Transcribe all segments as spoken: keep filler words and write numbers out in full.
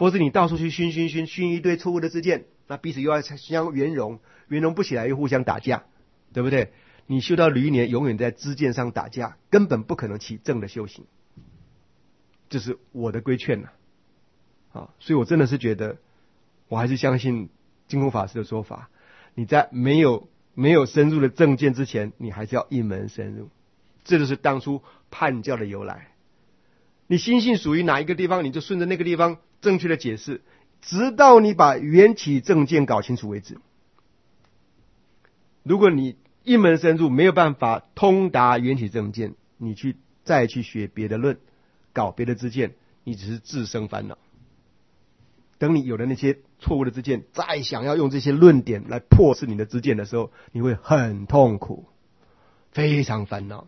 否则你到处去熏熏熏熏一堆错误的知见，那彼此又要相圆融，圆融不起来又互相打架，对不对？你修到驴年永远在知见上打架，根本不可能起正的修行。这是我的规劝呐、啊，啊，所以我真的是觉得，我还是相信净空法师的说法，你在没有没有深入的正见之前，你还是要一门深入。这就是当初判教的由来。你心性属于哪一个地方，你就顺着那个地方正确的解释，直到你把缘起正见搞清楚为止。如果你一门深入没有办法通达缘起正见，你去再去学别的论，搞别的知见，你只是自生烦恼。等你有了那些错误的知见，再想要用这些论点来破斥你的知见的时候，你会很痛苦，非常烦恼。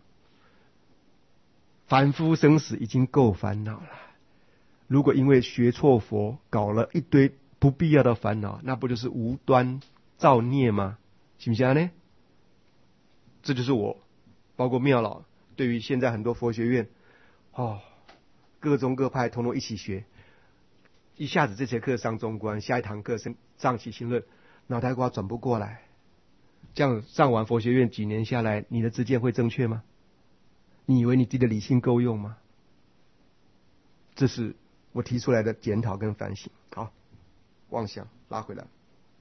凡夫生死已经够烦恼了，如果因为学错佛搞了一堆不必要的烦恼，那不就是无端造孽吗？行不行呢？这就是我包括妙老对于现在很多佛学院哦，各宗各派统统一起学，一下子这节课上中观，下一堂课上起心论，脑袋瓜转不过来。这样上完佛学院几年下来，你的知见会正确吗？你以为你自己的理性够用吗？这是我提出来的检讨跟反省。好，妄想拉回来，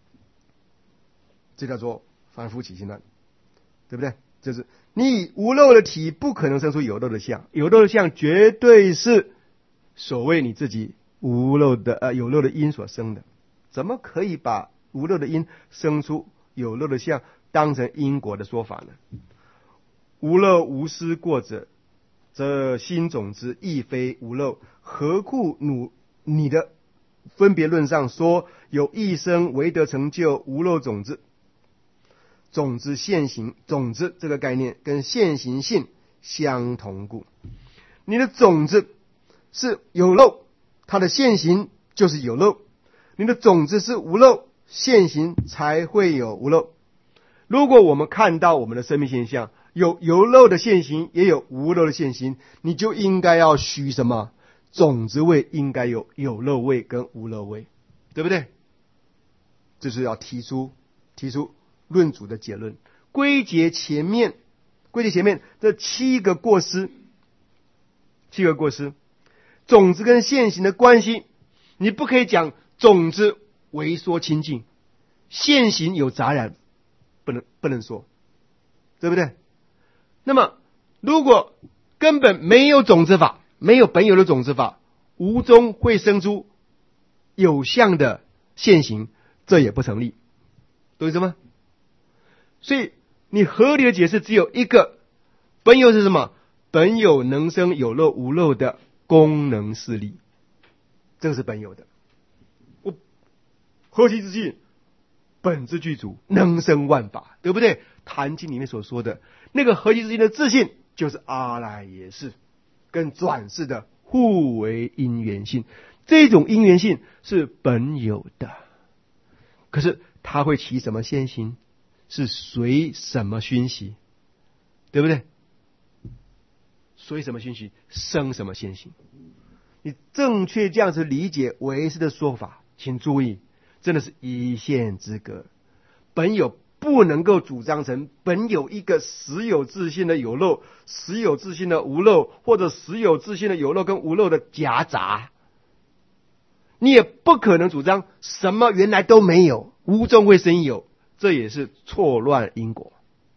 这叫做凡夫起心乱，对不对？就是你以无漏的体不可能生出有漏的相，有漏的相绝对是所谓你自己无漏的呃有漏的因所生的，怎么可以把无漏的因生出有漏的相当成因果的说法呢？无漏无失过者，则心种之亦非无漏，何故努你的分别论上说有一生唯得成就无漏种子？种子现行，种子这个概念跟现行性相同故，你的种子是有漏，它的现行就是有漏；你的种子是无漏，现行才会有无漏。如果我们看到我们的生命现象有有漏的现行，也有无漏的现行，你就应该要许什么？种子位应该有有漏位跟无漏位，对不对？这是要提出提出论主的结论，归结前面归结前面这七个过失，七个过失，种子跟现行的关系，你不可以讲种子微缩清净，现行有杂染，不能不能说，对不对？那么如果根本没有种子法，没有本有的种子法，无中会生出有相的现行，这也不成立，懂意思吗？所以你合理的解释只有一个，本有是什么？本有能生有漏无漏的功能势力，这个是本有的。我何其之性，本自具足，能生万法，对不对？坛经里面所说的那个何其之性的自性，就是阿赖耶识跟转世的互为因缘性，这种因缘性是本有的，可是它会起什么现行？是随什么熏习，对不对？随什么熏习生什么现行。你正确这样子理解唯识的说法，请注意，真的是一线之隔。本有不能够主张成本有一个实有自性的有漏，实有自性的无漏，或者实有自性的有漏跟无漏的夹杂。你也不可能主张什么原来都没有，无中会生有，这也是错乱因果。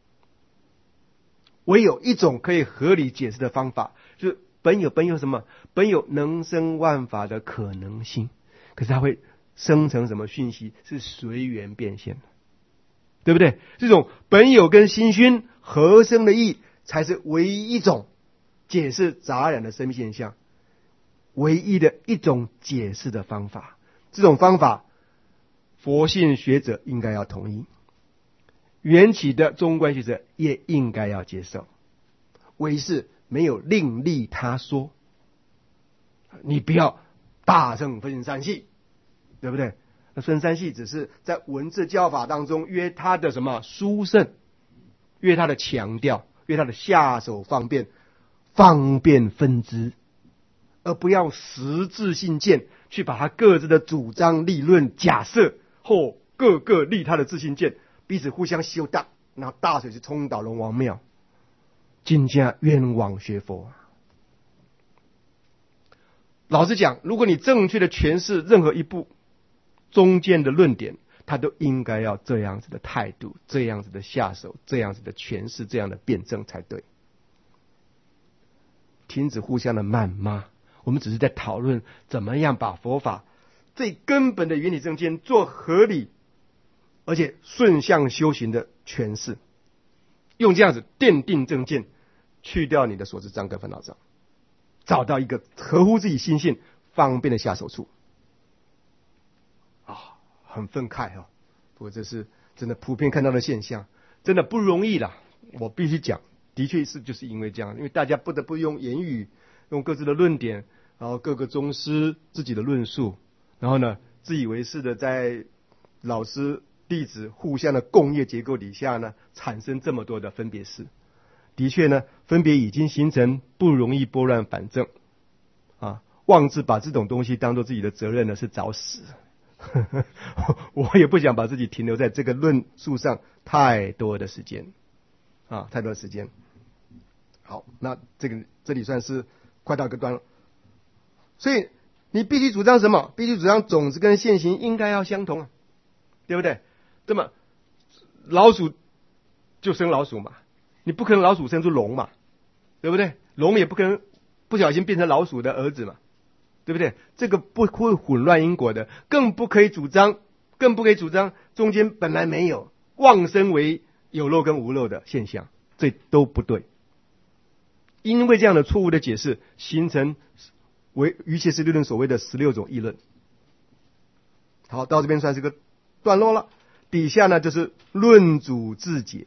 唯有一种可以合理解释的方法，就是本有本有什么？本有能生万法的可能性，可是它会生成什么讯息？是随缘变现的，对不对？这种本有跟心熏合生的义，才是唯一一种解释杂染的生命现象，唯一的一种解释的方法。这种方法，佛性学者应该要同意，缘起的中观学者也应该要接受。唯是没有另立他说，你不要大乘分三系，对不对？那分三系只是在文字教法当中约他的什么殊胜，约他的强调，约他的下手方便，方便分支， 而不要实质性见去把他各自的主张、立论、假设或各个立他的自信见，彼此互相修荡，然后大水是冲倒龙王庙，真正冤枉学佛。老实讲，如果你正确的诠释任何一部中间的论点，他都应该要这样子的态度，这样子的下手，这样子的诠释，这样的辩证才对。停止互相的谩骂，我们只是在讨论怎么样把佛法最根本的原理正见做合理而且顺向修行的诠释，用这样子奠定正见，去掉你的所知障跟烦恼障，找到一个合乎自己心性方便的下手处。啊，很愤慨哦，不过这是真的普遍看到的现象，真的不容易啦。我必须讲，的确是就是因为这样，因为大家不得不用言语，用各自的论点，然后各个宗师自己的论述，然后呢，自以为是的在老师弟子互相的共业结构底下呢，产生这么多的分别事。的确呢，分别已经形成，不容易拨乱反正啊！妄自把这种东西当做自己的责任呢，是找死。我也不想把自己停留在这个论述上太多的时间啊，太多的时间。好，那这个这里算是快到一个段落。所以你必须主张什么？必须主张种子跟现行应该要相同啊，对不对？那么老鼠就生老鼠嘛，你不可能老鼠生出龙嘛，对不对？龙也不可能不小心变成老鼠的儿子嘛，对不对？这个不会混乱因果的，更不可以主张，更不可以主张中间本来没有，妄生为有漏跟无漏的现象，这都不对。因为这样的错误的解释，形成为瑜伽师理论所谓的十六种议论。好，到这边算是个段落了。底下呢就是论主自解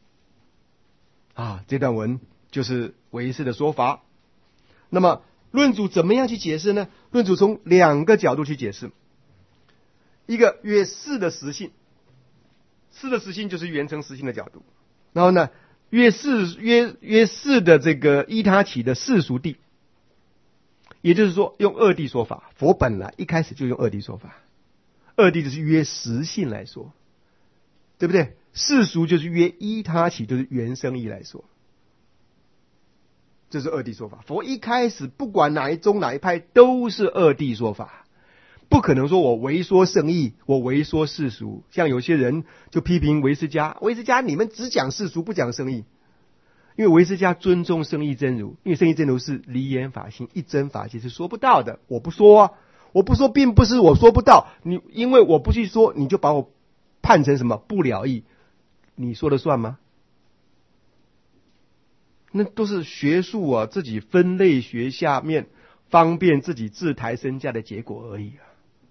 啊，这段文就是唯识的说法。那么论主怎么样去解释呢？论主从两个角度去解释，一个约事的实性，事的实性就是缘成实性的角度，然后呢约事约约事的这个依他起的世俗谛，也就是说用二谛说法，佛本来一开始就用二谛说法，二谛就是约实性来说，对不对？世俗就是约依他起，就是缘生义来说，这是二谛说法。佛一开始不管哪一宗哪一派都是二谛说法，不可能说我唯说圣义，我唯说世俗。像有些人就批评唯识家，唯识家你们只讲世俗不讲圣义，因为唯识家尊重圣义真如，因为圣义真如是离言法性，一真法性是说不到的。我不说啊，我不说并不是我说不到，你因为我不去说，你就把我判成什么不了义，你说了算吗？那都是学术啊，自己分类学下面方便自己自抬身价的结果而已啊。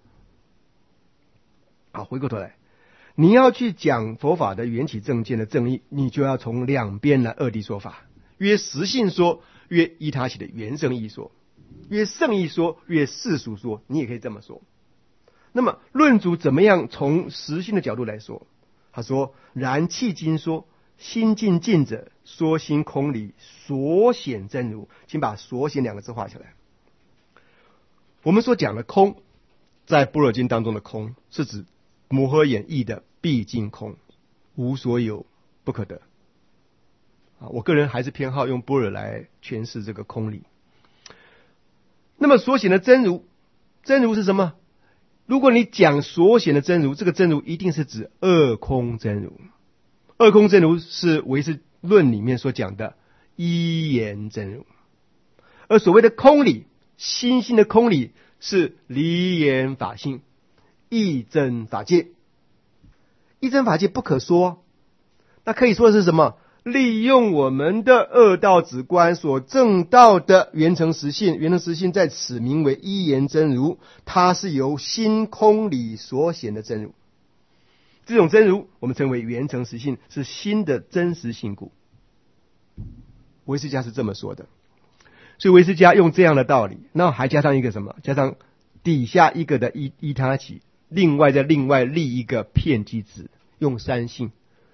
好，回过头来，你要去讲佛法的缘起正见的正义，你就要从两边来二谛说法，约实性说，约依他起的缘生义说，约圣义说，约世俗说，你也可以这么说。那么论主怎么样从实性的角度来说？他说：然契经说，心尽尽者，说心空理，所显真如。请把所显两个字画起来。我们所讲的空，在般若经当中的空，是指摩诃演义的毕竟空，无所有，不可得。啊，我个人还是偏好用般若来诠释这个空理。那么所显的真如，真如是什么？如果你讲所显的真如，这个真如一定是指二空真如。二空真如是唯识论里面所讲的一言真如，而所谓的空理，心性的空理是离言法性，一真法界。一真法界不可说，那可以说的是什么？利用我们的二道止观所证到的缘成实性，缘成实性在此名为一言真如，它是由心空理所显的真如。这种真如我们称为缘成实性，是心的真实性故。唯识家是这么说的，所以唯识家用这样的道理，那还加上一个什么？加上底下一个的依依他起，另外再另外立一个片机子，用三性。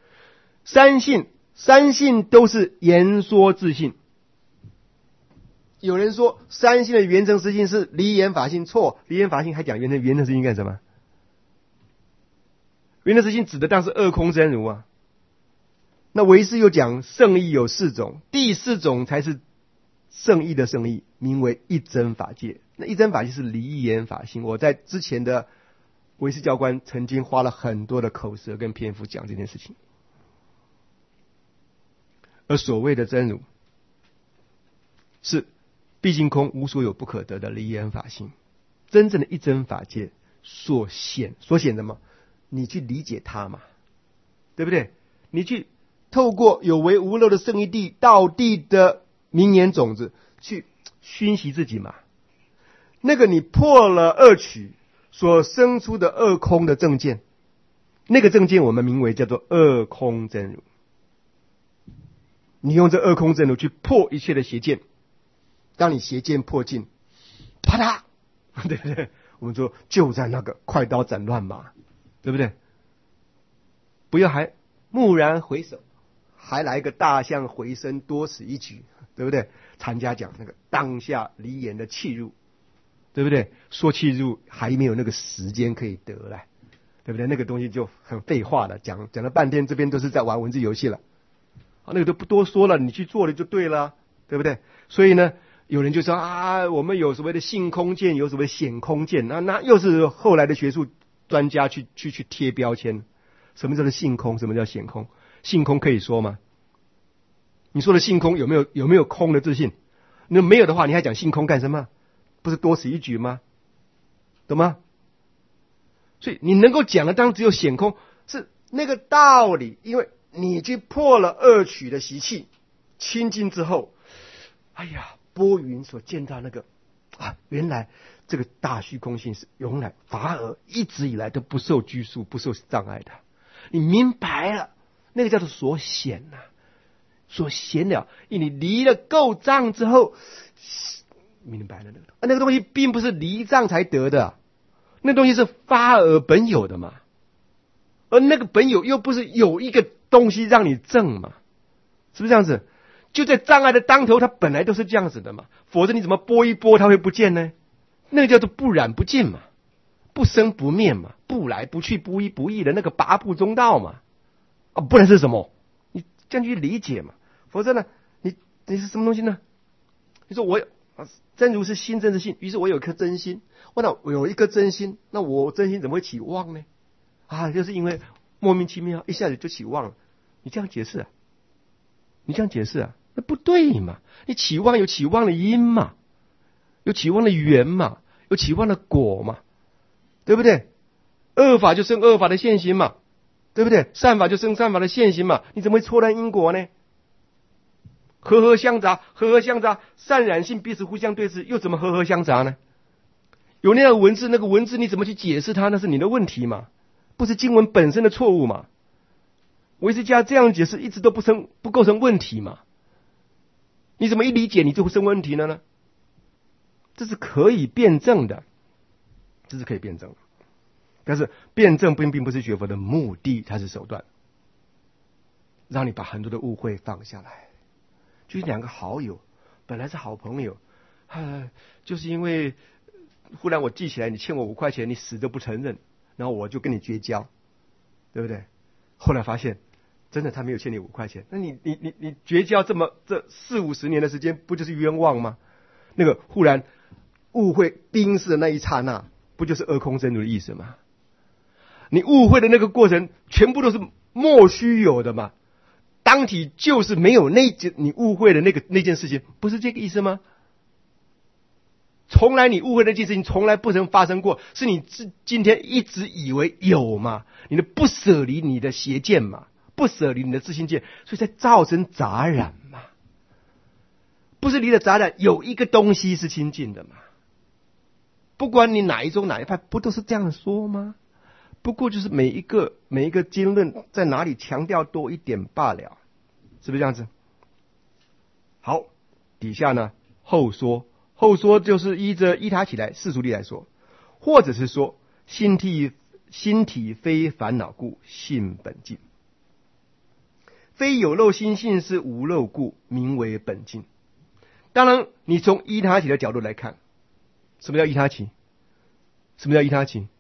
三性三性都是言说自性， 有人说三性的原成实性是离言法性，错，离言法性还讲原成原成实性干什么？原成实性指的当然是二空真如啊。那唯识又讲圣义有四种，第四种才是圣义的圣义，名为一真法界。那一真法界是离言法性，我在之前的唯识教官曾经花了很多的口舌跟篇幅讲这件事情。而所谓的真如是毕竟空无所有不可得的离言法性，真正的一真法界所显所显的嘛，你去理解它嘛，对不对？你去透过有为无漏的圣义谛道谛的名言种子去熏习自己嘛，那个你破了二取所生出的二空的正见，那个正见我们名为叫做二空真如。你用这二空真如去破一切的邪见，当你邪见破尽，啪嗒，对不对？我们说就在那个快刀斩乱麻，对不对？不要还蓦然回首，还来个大象回身多此一举，对不对？禅家讲那个当下离言的契入，对不对？说契入还没有那个时间可以得来，对不对？那个东西就很废话了，讲讲了半天，这边都是在玩文字游戏了。那个都不多说了，你去做了就对了，对不对？所以呢，有人就说啊，我们有所谓的性空见，有所谓的显空见，那那又是后来的学术专家去去去贴标签。什么叫做性空？什么叫显空？性空可以说吗？你说的性空有没有有没有空的自信？那没有的话，你还讲性空干什么？不是多此一举吗？懂吗？所以你能够讲的当然只有显空，是那个道理，因为你去破了二取的习气，清净之后，哎呀，拨云所见到那个啊，原来这个大虚空性是永来法尔一直以来都不受拘束、不受障碍的。你明白了，那个叫做所显呐、啊，所显了。因为你离了垢障之后，明白了那个，啊，那个东西并不是离障才得的，那东西是发而本有的嘛。而那个本有又不是有一个东西让你证嘛，是不是这样子？就在障碍的当头，它本来都是这样子的嘛，否则你怎么拨一拨它会不见呢？那个叫做不染不尽嘛，不生不灭嘛，不来不去，不依不异的那个八部中道嘛。啊，不然是什么？你这样去理解嘛，否则呢，你你是什么东西呢？你说我有真如是心，真是性，于是我有一颗真心，我那我有一颗真心，那我真心怎么会起妄呢？啊，就是因为莫名其妙一下子就起妄了。你这样解释啊？你这样解释啊？那不对嘛！你起妄有起妄的因嘛，有起妄的缘嘛，有起妄的果嘛，对不对？恶法就生恶法的现行嘛，对不对？善法就生善法的现行嘛，你怎么会错乱因果呢？和合相杂，和合相杂，善染性彼此互相对峙，又怎么和合相杂呢？有那样的文字，那个文字你怎么去解释它？那是你的问题嘛，不是经文本身的错误嘛。唯识家这样解释一直都不生不构成问题嘛？你怎么一理解你就会生问题了呢？这是可以辩证的，这是可以辩证的。但是辩证并并不是学佛的目的，它是手段，让你把很多的误会放下来。就是两个好友本来是好朋友，啊，就是因为忽然我记起来你欠我五块钱，你死都不承认，然后我就跟你绝交，对不对？后来发现真的他没有欠你五块钱，那你你你你绝交这么这四五十年的时间，不就是冤枉吗？那个忽然误会冰释的那一刹那，不就是二空真如的意思吗？你误会的那个过程全部都是莫须有的嘛，当体就是没有那件你误会的那个那件事情，不是这个意思吗？从来你误会的那件事情从来不曾发生过，是你今天一直以为有嘛，你的不舍离你的邪见嘛，不舍离你的自心见，所以才造成杂染嘛。不是离了杂染，有一个东西是清净的嘛。不管你哪一宗哪一派，不都是这样说吗？不过就是每一个每一个经论在哪里强调多一点罢了，是不是这样子？好，底下呢后说，后说就是依着依他起来世俗力来说，或者是说心体心体非烦恼故，性本净，非有漏心性是无漏故，名为本净。 当然，你从依他起的角度来看，什么叫依他起？什么叫依他起？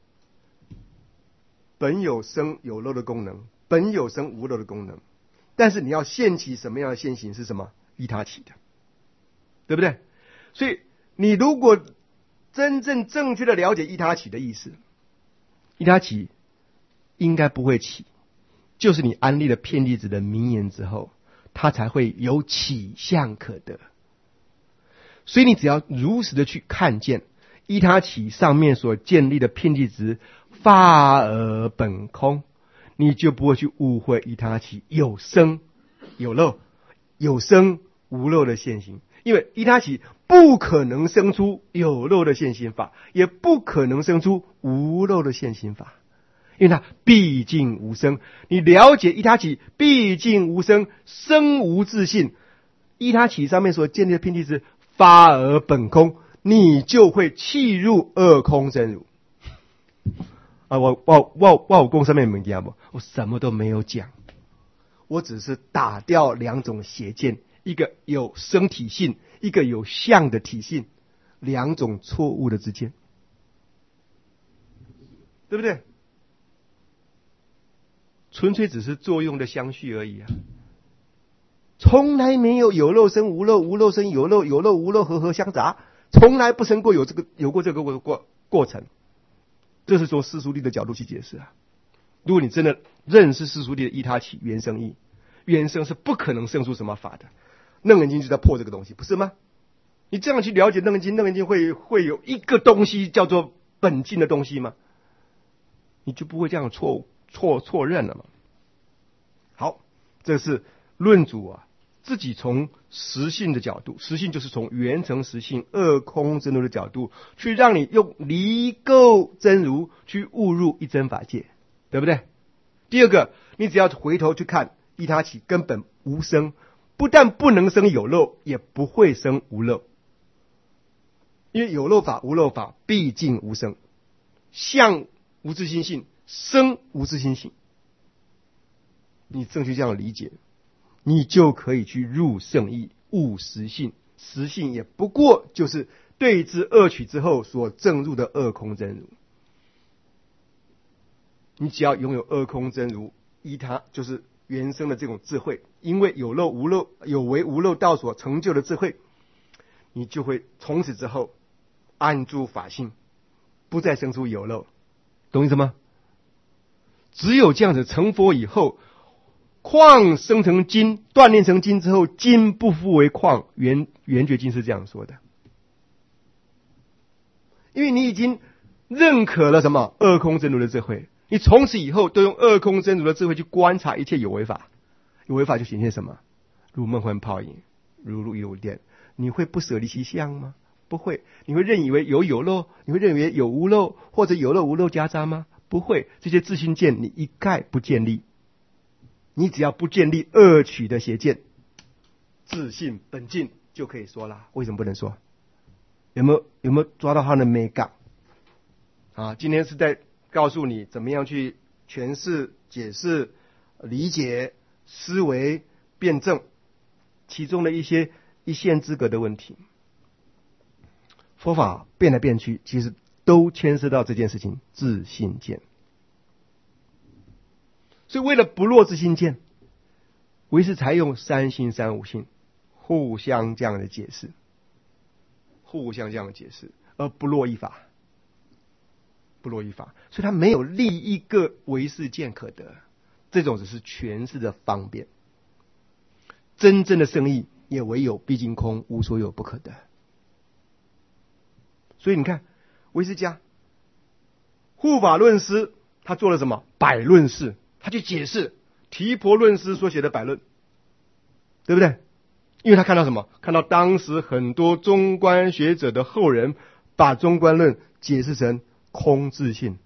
本有生有漏的功能，本有生无漏的功能，但是你要现起什么样的现行是什么？依他起的，对不对？所以你如果真正正确的了解依他起的意思，依他起应该不会起，就是你安立了遍地子的名言之后，它才会有起相可得。所以你只要如实的去看见依他起上面所建立的遍地子发而本空，你就不会去误会依他起有生有漏，有生无漏的现行。因为依他起不可能生出有漏的现行法，也不可能生出无漏的现行法，因为它毕竟无生。你了解依他起毕竟无生，生无自性，依他起上面所建立的遍地子发而本空，你就会契入二空真如。啊，我我我我有讲上面物件不？我什么都没有讲，我只是打掉两种邪见，一个有生体性，一个有相的体性，两种错误的之间，对不对？纯粹只是作用的相续而已啊，从来没有有漏生无漏，无漏生有漏，有漏无漏和合相杂，从来不曾过有这个有过这个过过过程。这是从世俗谛的角度去解释啊。如果你真的认识世俗谛的依他起原生义，原生是不可能生出什么法的。楞严经就在破这个东西，不是吗？你这样去了解楞严经，楞严经会会有一个东西叫做本净的东西吗？你就不会这样错错错认了嘛。好，这是论主啊自己从实性的角度，实性就是从圆成实性二空真如的角度，去让你用离垢真如去误入一真法界，对不对？第二个，你只要回头去看依他起根本无生，不但不能生有漏，也不会生无漏，因为有漏法无漏法毕竟无生，相无自性性，生无自性性，你正确这样理解，你就可以去入圣义悟实性。实性也不过就是对治恶取之后所证入的二空真如。你只要拥有二空真如，依他就是原生的这种智慧，因为有漏无漏，有为无漏道所成就的智慧，你就会从此之后安住法性，不再生出有漏，懂意思吗？只有这样子成佛以后，矿生成金，锻炼成金之后，金不复为矿。圆圆觉经是这样说的，因为你已经认可了什么二空真如的智慧，你从此以后都用二空真如的智慧去观察一切有为法，有为法就显现什么？如梦幻泡影，如露亦如电。你会不舍离其相吗？不会。你会认以为有有漏，你会认为有无漏，或者有漏无漏夹杂吗？不会。这些自性见你一概不建立。你只要不建立恶取的邪见，自性本净就可以说了。为什么不能说？有没有有没有抓到它的美感啊？今天是在告诉你怎么样去诠释、解释、理解、思维、辩证其中的一些一线之隔的问题。佛法变来变去，其实都牵涉到这件事情，自性见。所以为了不落自性见，唯是采用三性三无性互相这样的解释，互相这样的解释，而不落一法，不落一法。所以他没有立一个唯是见可得，这种只是诠释的方便。真正的圣义也唯有毕竟空，无所有不可得。所以你看，唯识家护法论师他做了什么？百论释，他去解释提婆论师所写的百论，对不对？因为他看到什么？看到当时很多中观学者的后人把中观论解释成空自性，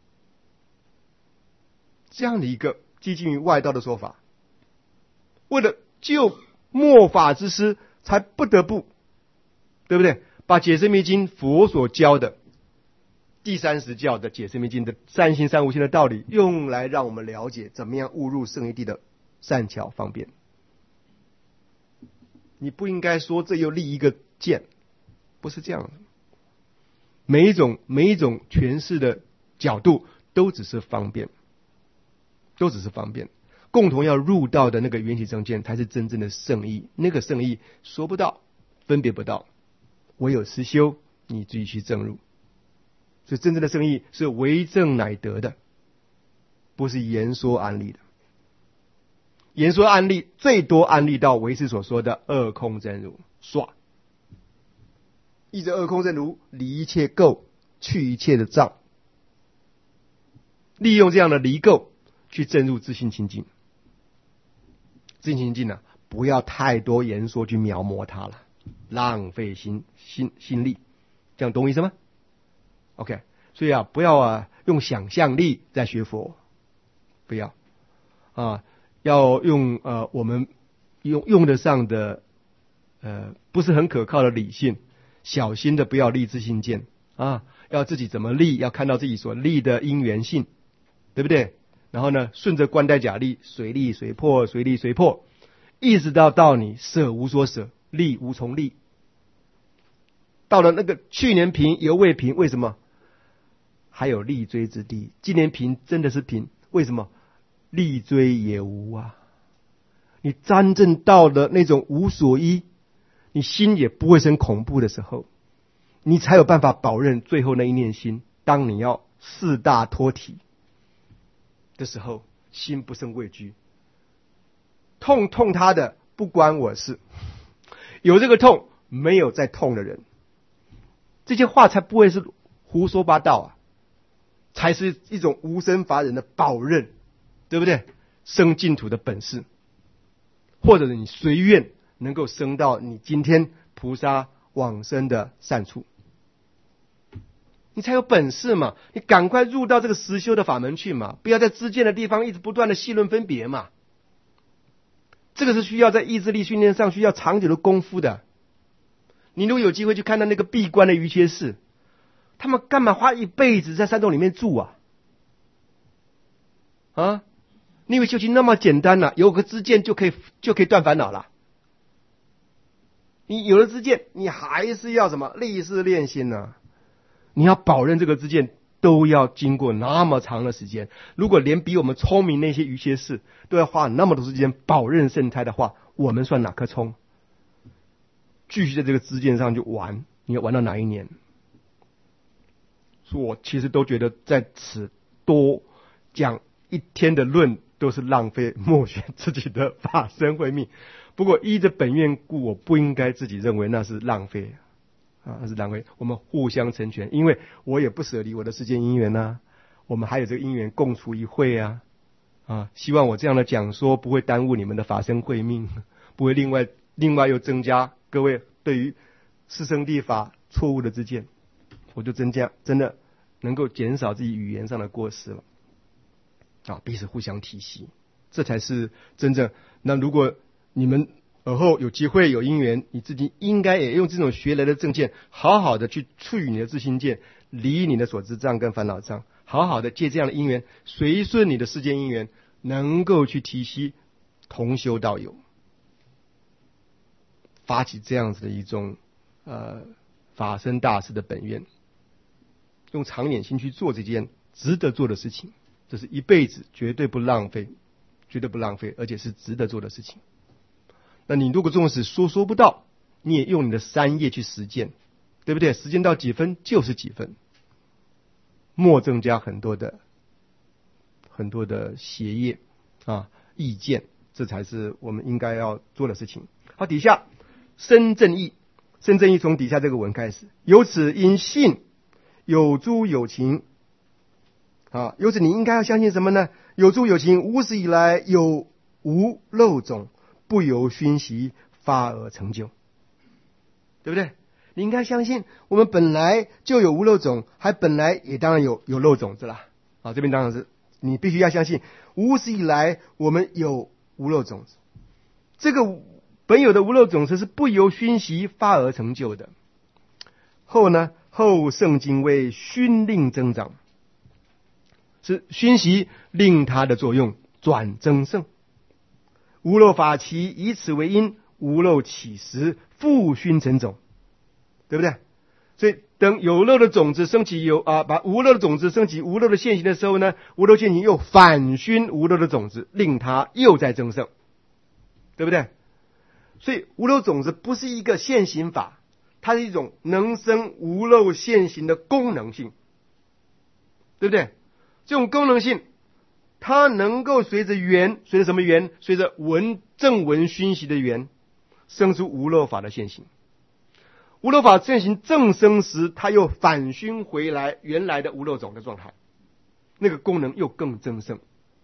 这样的一个接近于外道的说法，为了救末法之师，才不得不，对不对？把解释密经佛所教的第三十教的解释密经的三性三无性的道理，用来让我们了解怎么样误入圣义谛的善巧方便。你不应该说这又立一个见，不是这样的。每一种每一种诠释的角度都只是方便，都只是方便。共同要入道的那个缘起正见才是真正的圣意，那个圣意说不到，分别不到，唯有实修你自己去证入。所以真正的圣意是为证乃得的，不是言说安立的。言说安立最多安立到唯识所说的二空真如，唰，依着二空真如离一切垢，去一切的障，利用这样的离垢去证入自性清净。自性清净呢、啊，不要太多言说去描摹它了，浪费心心心力，这样懂我意思吗 ？OK， 所以啊，不要啊用想象力在学佛，不要啊，要用呃我们用用得上的呃不是很可靠的理性，小心的不要立自性见啊，要自己怎么立，要看到自己所立的因缘性，对不对？然后呢，顺着观待假立，随立随破，随立随破，一直到到你舍无所舍，立无从立。到了那个去年平犹未平，为什么？还有立锥之地。今年平真的是平，为什么？立锥也无啊。你真正到了那种无所依，你心也不会生恐怖的时候，你才有办法保任最后那一念心。当你要四大脱体的时候，心不生畏惧，痛痛他的不关我事，有这个痛没有再痛的人，这些话才不会是胡说八道啊，才是一种无生法忍的保任，对不对？生净土的本事，或者你随愿能够升到你今天菩萨往生的善处，你才有本事嘛！你赶快入到这个实修的法门去嘛，不要在知见的地方一直不断的细论分别嘛。这个是需要在意志力训练上需要长久的功夫的。你如果有机会去看到那个闭关的瑜伽士，他们干嘛花一辈子在山洞里面住啊？啊，你以为修行那么简单啊？有个知见就可以就可以断烦恼了？你有了知见，你还是要什么立誓练心呢、啊？你要保证这个知见都要经过那么长的时间，如果连比我们聪明那些瑜伽士都要花那么多时间保任圣胎的话，我们算哪颗葱？继续在这个知见上就玩，你要玩到哪一年？所以我其实都觉得在此多讲一天的论都是浪费默选自己的法身慧命。不过依着本愿故，我不应该自己认为那是浪费啊，那是浪费。我们互相成全，因为我也不舍离我的世间因缘啊，我们还有这个因缘共处一会啊啊！希望我这样的讲说不会耽误你们的法身慧命，不会另外另外又增加各位对于四圣谛法错误的知见，我就增加真的能够减少自己语言上的过失了啊！彼此互相体系，这才是真正。那如果你们而后有机会有因缘，你自己应该也用这种学来的正见，好好的去处理你的自心见，离你的所知障跟烦恼障，好好的借这样的因缘，随顺你的世间因缘，能够去提息同修道友，发起这样子的一种呃法身大事的本愿，用长远心去做这件值得做的事情，这是一辈子绝对不浪费，绝对不浪费，而且是值得做的事情。那你如果纵使说说不到，你也用你的三业去实践，对不对？实践到几分就是几分，莫增加很多的很多的邪业啊意见，这才是我们应该要做的事情。好，底下深正义，深正义从底下这个文开始，由此因信有诸有情啊，由此你应该要相信什么呢？有诸有情，无始以来有无漏种，不由熏习发而成就，对不对？你应该相信我们本来就有无漏种，还本来也当然有有漏种子啦。啊，这边当然是你必须要相信无始以来我们有无漏种子，这个本有的无漏种子是不由熏习发而成就的。后呢，后圣经为熏令增长，是熏习令它的作用转增盛。无漏法期以此为因，无漏起时复熏成种。 对不对？所以等有漏的种子升起有啊，把无漏的种子升起无漏的现行的时候呢，无漏现行又反熏无漏的种子，令它又在增盛，对不对？所以无漏种子不是一个现行法，它是一种能生无漏现行的功能性，对不对？这种功能性它能够随着缘，随着什么缘？随着闻正闻熏习的缘，生出无漏法的现行。无漏法现行正生时，它又反熏回来原来的无漏种的状态，那个功能又更增盛。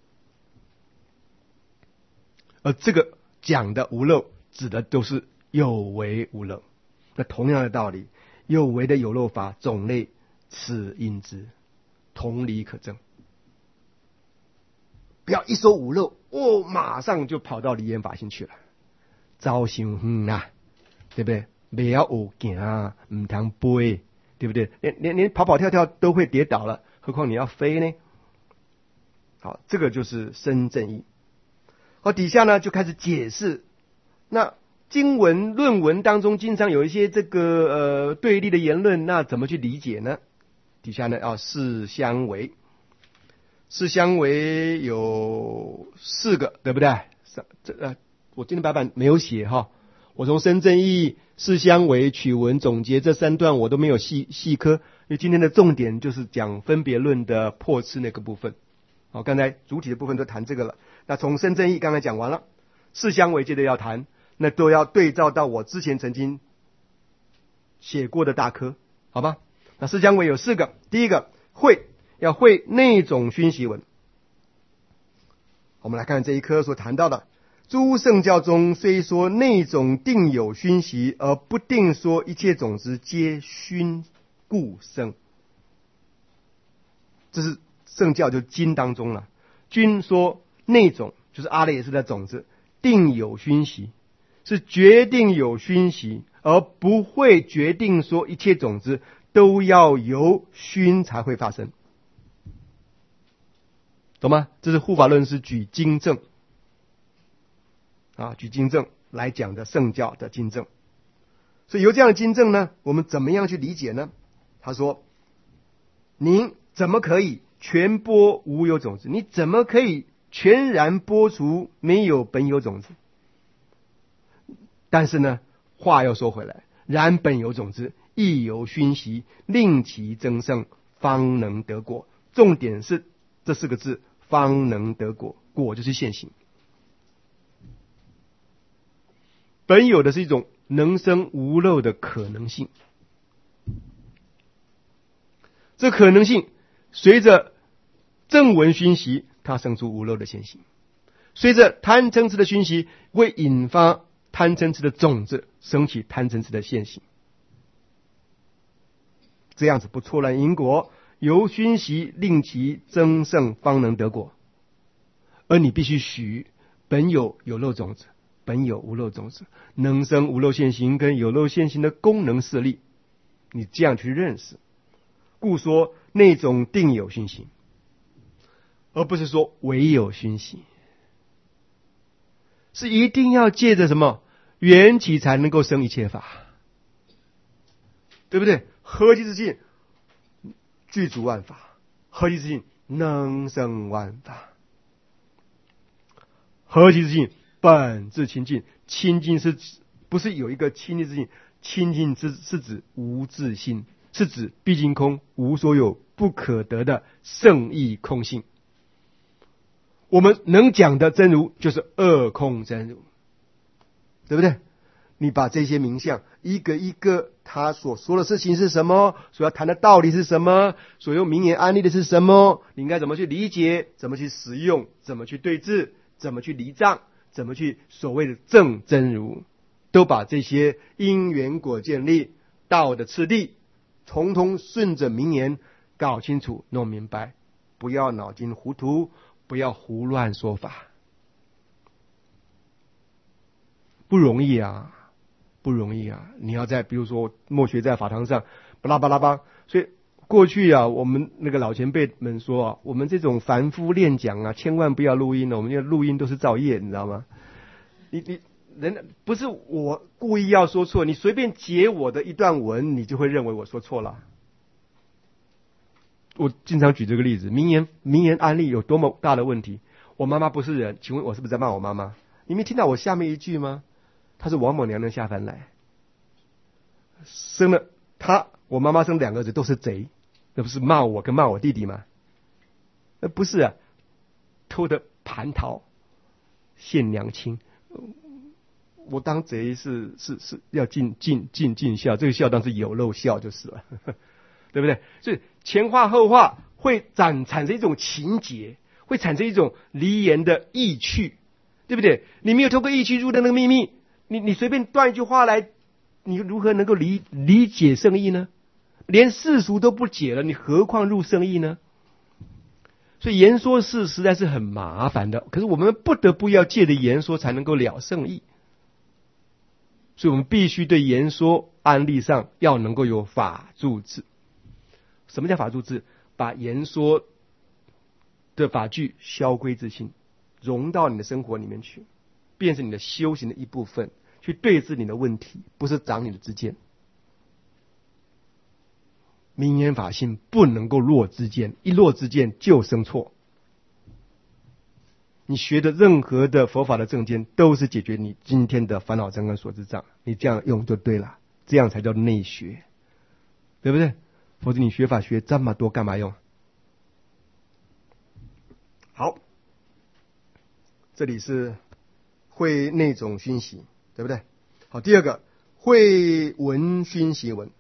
而这个讲的无漏，指的都是有为无漏。那同样的道理，有为的有漏法种类，此因之，同理可证。不要一说无漏，哦，马上就跑到离缘法性去了，走伤远啦，对不对？不要有行，唔通飞，对不对？连连连跑跑跳跳都会跌倒了，何况你要飞呢？好，这个就是生正义。好，底下呢就开始解释。那经文论文当中经常有一些这个呃对立的言论，那怎么去理解呢？底下呢要四相违，四相违有四个，对不对？这呃，我今天白板没有写哈。我从生正义、四相违、取文总结这三段我都没有细细科，因为今天的重点就是讲分别论的破次那个部分。好，刚才主体的部分都谈这个了。那从生正义刚才讲完了，四相违接着要谈，那都要对照到我之前曾经写过的大科，好吧？那四相违有四个，第一个会要会内种熏习文。我们来看这一科所谈到的。诸圣教中虽说内种定有熏习，而不定说一切种子皆熏故生。这是圣教就经当中了。均说内种就是阿赖耶识的种子定有熏习，是决定有熏习，而不会决定说一切种子都要由熏才会发生，懂吗？这是护法论师举经证啊，举经证来讲的圣教的经证。所以由这样的经证呢，我们怎么样去理解呢？他说，您怎么可以全播无有种子？你怎么可以全然播除没有本有种子？但是呢，话又说回来，然本有种子亦由熏习，令其增盛，方能得果。重点是这四个字，方能得果，果就是现行。本有的是一种能生无漏的可能性，这可能性随着正闻熏习，它生出无漏的现行；随着贪嗔痴的熏习，会引发贪嗔痴的种子，升起贪嗔痴的现行。这样子不错乱因果，由熏习令其增盛，方能得果。而你必须许本有有漏种子，本有无漏种子，能生无漏现行跟有漏现行的功能势力，你这样去认识。故说那种定有熏习，而不是说唯有熏习，是一定要借着什么缘起才能够生一切法，对不对？合其自性具足万法，合其自性能生万法，合其自性本自清净。清净是不是有一个清净自性？清净是是指无自性，是指毕竟空，无所有，不可得的圣义空性。我们能讲的真如就是二空真如，对不对？你把这些名相一个一个，他所说的事情是什么，所要谈的道理是什么，所用名言安利的是什么，你应该怎么去理解，怎么去使用，怎么去对治，怎么去离障，怎么去所谓的正真如，都把这些因缘果见力道的次第统统顺着名言搞清楚弄明白，不要脑筋糊涂，不要胡乱说法，不容易啊，不容易啊！你要在比如说默学在法堂上巴拉巴拉巴，所以过去啊，我们那个老前辈们说啊，我们这种凡夫练讲啊，千万不要录音了，我们这录音都是造业，你知道吗？你你人不是我故意要说错，你随便解我的一段文，你就会认为我说错了。我经常举这个例子，名言名言案例有多么大的问题。我妈妈不是人，请问我是不是在骂我妈妈？你没听到我下面一句吗？她是王母娘娘下凡来，生了她，我妈妈生两个儿子都是贼，那不是骂我跟骂我弟弟吗？那不是啊，偷的蟠桃献娘亲。我当贼是是是要尽尽尽尽孝，这个孝当是有漏孝就是了，呵呵，对不对？所以前话后话会产产生一种情节，会产生一种离言的意趣，对不对？你没有透过意趣入的那个秘密，你你随便断一句话来，你如何能够理理解圣意呢？连世俗都不解了，你何况入圣意呢？所以言说事实在是很麻烦的，可是我们不得不要借着言说才能够了圣意。所以我们必须对言说案例上要能够有法住智。什么叫法住智？把言说的法句消归自性，融到你的生活里面去，变成你的修行的一部分，去对治你的问题，不是长你的知见。名言法性不能够落知见，一落知见就生错。你学的任何的佛法的正见，都是解决你今天的烦恼障跟所知障，你这样用就对了，这样才叫内学，对不对？否则你学法学这么多干嘛用？好，这里是会内种熏习，对不对？好，第二个会闻熏习文，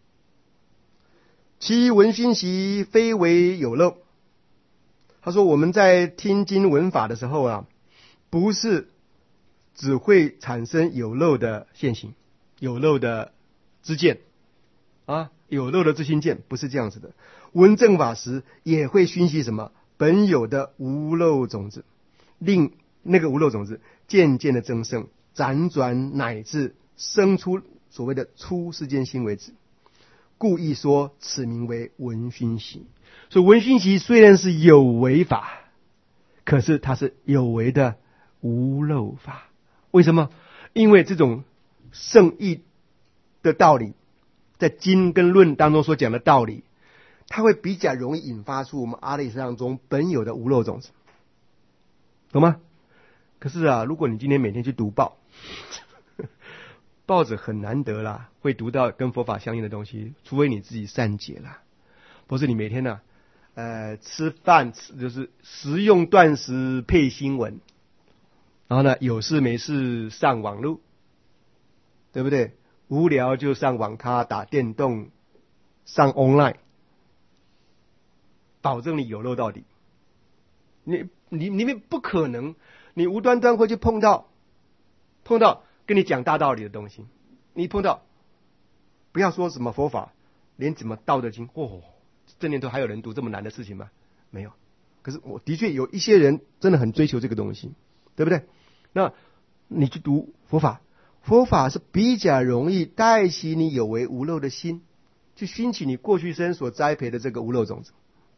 其闻熏习非为有漏。他说我们在听经闻法的时候啊，不是只会产生有漏的现行，有漏的知见啊，有漏的知心见，不是这样子的。闻正法时也会熏习什么本有的无漏种子，令那个无漏种子渐渐的增盛，辗转乃至生出所谓的出世间心为止。故意说此名为闻熏习。所以闻熏习虽然是有为法，可是它是有为的无漏法。为什么？因为这种圣意的道理，在经跟论当中所讲的道理，它会比较容易引发出我们阿赖耶识当中本有的无漏种子，懂吗？可是啊，如果你今天每天去读报，报纸很难得啦，会读到跟佛法相应的东西，除非你自己善解啦。不是你每天呢、啊，呃，吃饭就是食用断食配新闻，然后呢，有事没事上网路，对不对？无聊就上网咖打电动，上 online， 保证你有漏到底。你你你们不可能，你无端端会去碰到碰到跟你讲大道理的东西，你碰到，不要说什么佛法，连怎么道德经，哦。这年头还有人读这么难的事情吗？没有。可是我的确有一些人真的很追求这个东西，对不对？那你去读佛法，佛法是比较容易带起你有为无漏的心，去熏起你过去生所栽培的这个无漏种子。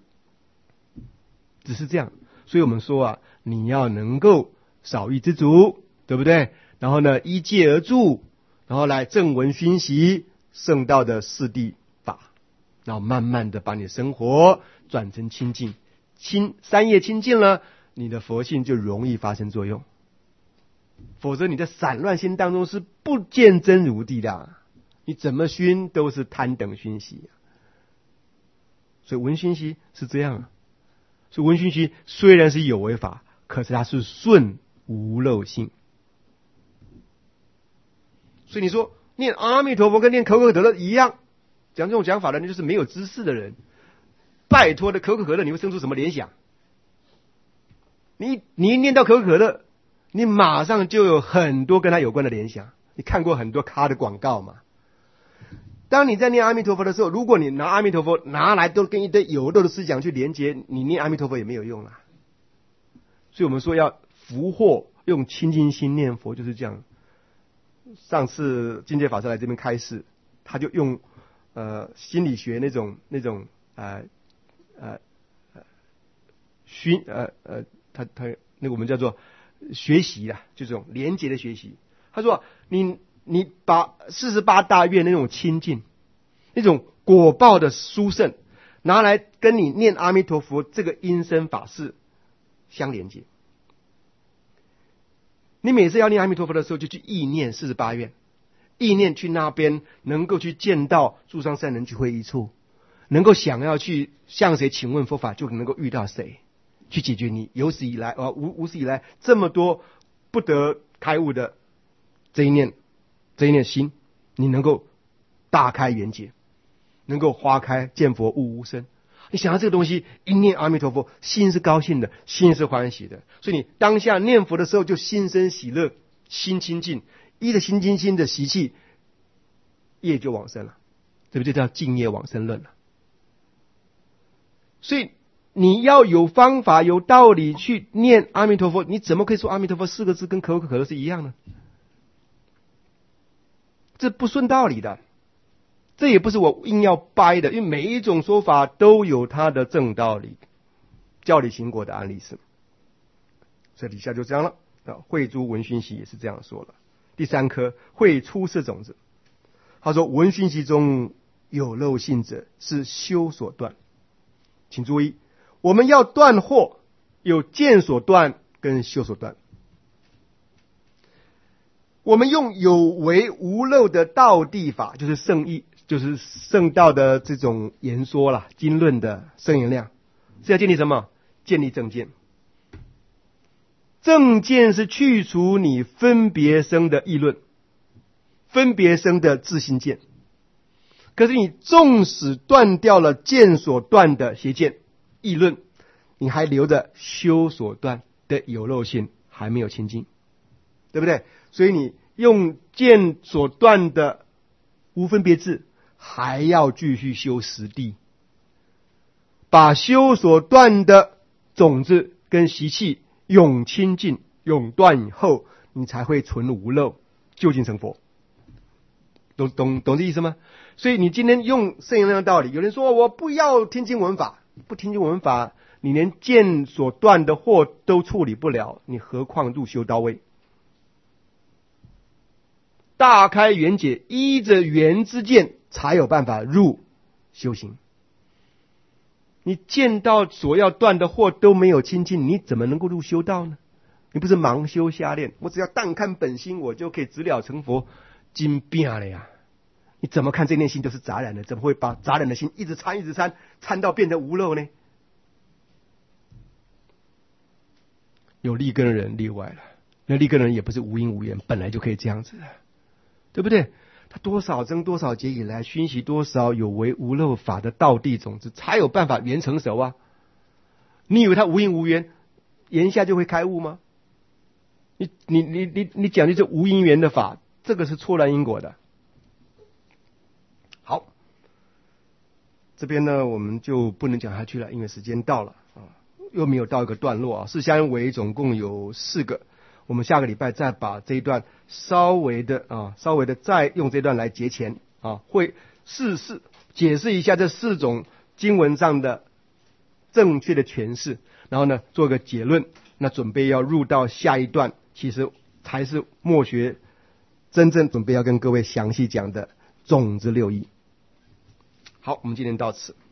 只是这样，所以我们说啊，你要能够少欲知足，对不对？然后呢，依戒而住，然后来正闻熏习圣道的四谛。然后慢慢的把你的生活转成清净，清三业清净了，你的佛性就容易发生作用。否则你在散乱心当中是不见真如谛的，你怎么熏都是贪等熏习。所以闻熏习是这样啊。所以闻熏习虽然是有为法，可是它是顺无漏性。所以你说念阿弥陀佛跟念可口可乐一样。讲这种讲法的人就是没有知识的人。拜托的可口可乐，你会生出什么联想？你你一念到可口可乐，你马上就有很多跟它有关的联想。你看过很多咖的广告嘛？当你在念阿弥陀佛的时候，如果你拿阿弥陀佛拿来都跟一堆有漏的思想去连接，你念阿弥陀佛也没有用啦。所以我们说要福祸，用清净心念佛就是这样。上次境界法师来这边开示，他就用呃心理学那种那种呃呃呃熏呃呃他他那个我们叫做学习啦，就这种连结的学习， 他说你你把四十八大愿那种清净，那种果报的殊胜，拿来跟你念阿弥陀佛这个音声法事相连接。你每次要念阿弥陀佛的时候，就去意念四十八愿，意念去那边能够去见到诸上善人聚会一处，能够想要去向谁请问佛法，就能够遇到谁，去解决你有史以来啊无无史以来这么多不得开悟的这一念这一念心，你能够大开圆解，能够花开见佛悟无生。你想到这个东西，一念阿弥陀佛，心是高兴的，心是欢喜的，所以你当下念佛的时候就心生喜乐，心清净，依着心清净的习气，业就往生了，对不对？这叫净业往生论了。所以你要有方法有道理去念阿弥陀佛，你怎么可以说阿弥陀佛四个字跟可口可乐是一样呢？这不顺道理的，这也不是我硬要掰的，因为每一种说法都有它的正道理，教理行果的案例是。这底下就这样了。慧珠文熏习也是这样说了。第三颗会出世种子，他说文熏习中有漏性者是修所断。请注意，我们要断惑，有见所断跟修所断。我们用有为无漏的道地法，就是圣义，就是圣道的这种言说啦，经论的圣言量，是要建立什么？建立正见。正见是去除你分别生的议论，分别生的自心见。可是你纵使断掉了见所断的邪见议论，你还留着修所断的有漏性，还没有清净，对不对？所以你用见所断的无分别智，还要继续修实地，把修所断的种子跟习气永清净永断以后，你才会存无漏，究竟成佛。懂懂懂这意思吗？所以你今天用圣言量的道理，有人说我不要听经闻法，不听经闻法，你连见所断的惑都处理不了，你何况入修到位？大开圆解，依着圆之见，才有办法入修行。你见到所要断的惑都没有清净，你怎么能够入修道呢？你不是盲修瞎练，我只要但看本心，我就可以直了成佛，精变了呀！你怎么看这念心都是杂染的，怎么会把杂染的心一直参一直参，参到变成无漏呢？有利根的人例外了，那利根的人也不是无因无缘，本来就可以这样子的，对不对？他多少增多少劫以来，熏习多少有为无漏法的道地种子，才有办法圆成熟啊！你以为他无因无缘，言下就会开悟吗？你你你你你讲的是无因缘的法，这个是错乱因果的。好，这边呢我们就不能讲下去了，因为时间到了啊，又没有到一个段落啊。四相违总共有四个。我们下个礼拜再把这一段稍微的啊，稍微的再用这段来结前啊，会试试解释一下这四种经文上的正确的诠释，然后呢做个结论。那准备要入到下一段，其实才是默学真正准备要跟各位详细讲的种子六义。好，我们今天到此。